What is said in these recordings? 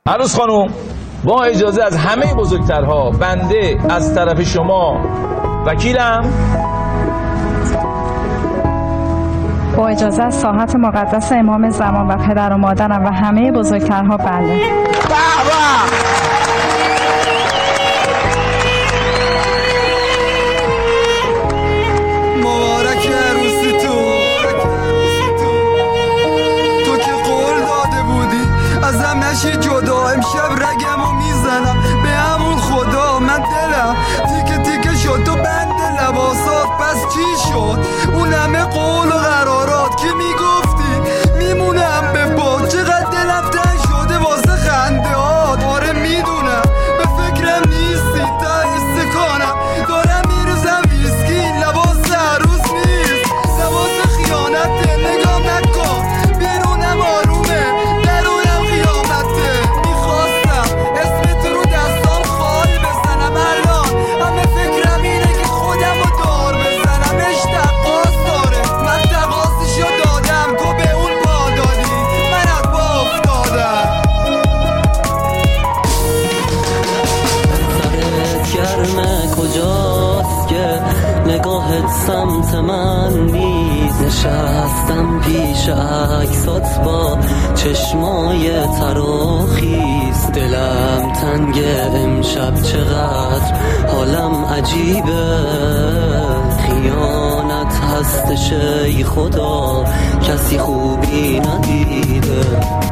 عروس خانم با اجازه از همه بزرگترها، بنده از طرف شما وکیلم، با اجازه از ساحت مقدس امام زمان و پدر و مادرم و همه بزرگترها بله. مبارک عروسی تو که قول داده بودی ازم نشی جدا. امشب رگمو میزنم به همون خدا. من دلم تیکه تیکه شد تو بند لباسات. پس چی شد اون همه قول و قرارات که میگفتی میمونم به پا؟ چقدر دلم تنگ شده واسه خنده هات. آره میدونم به فکرم نیستی تا استکانم دارم میرزم ویسکی. لباس عروس نیست لباس خیانته. نگام نکن بیرونم آرومه درونم قیامته. میخواستم اسمت رو دستام خال بزنم الان همه فکرم اینه که خودم رو دار بزنم. اشتقاس داره من تقاصشو دادم تو به اون پا دادی من از پا افتادم. سرت گرمه کجاست که نگاهت سمت من نیست؟ نشستم پیش عکسات با چشمای تراخیست. دلم تنگ امشب چقدر حالم عجیبه. خیانت هستش ای خدا کسی خوبی ندیده.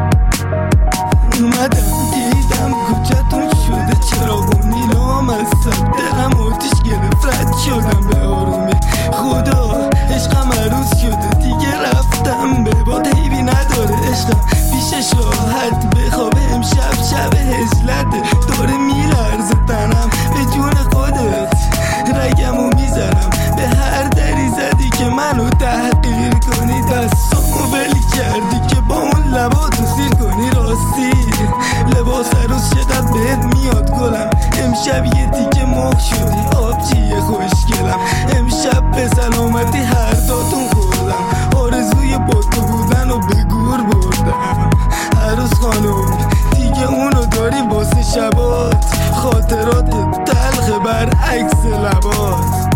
اومدم دیدم کجاتون شده چراغونی لام از سب دلم آتیش گرفت رد شدم به آرومی. خدا عشقم عروس شده دیگه رفتم به باد. حیبی نداره عشقم پیش شاهد بخوابه. امشب شب هجلته داره میلرزه تنم به جون خودت. رگمو میزنم به هر دری زدی که منو تحقیر کنی. دستامو ولی کردی که با اون لباتو سیر کنی. راستی لباس عروس چقدر بهت میاد گلم. امشب یه تیکه مخ شدی آبجیه خوشگلم. امشب به سلامتی هر داتون خوردم. آرزوی با تو بودن و به گور بردم. عروس خانم دیگه اونو داری واسه شبات. خاطرات تلخ برعکس لبات.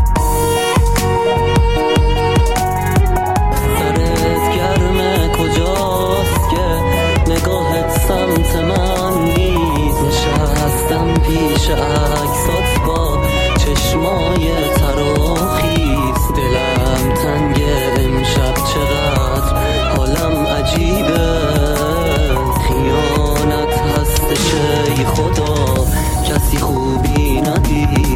سرت گرمه کجاست که نگاهت سمت من نیست؟ نشستم پیش عکسات با چشمای تراخیست. دلم تنگ امشب چقدر حالم عجیبه. خیانت هستش ای خدا کسی خوبی ندیده.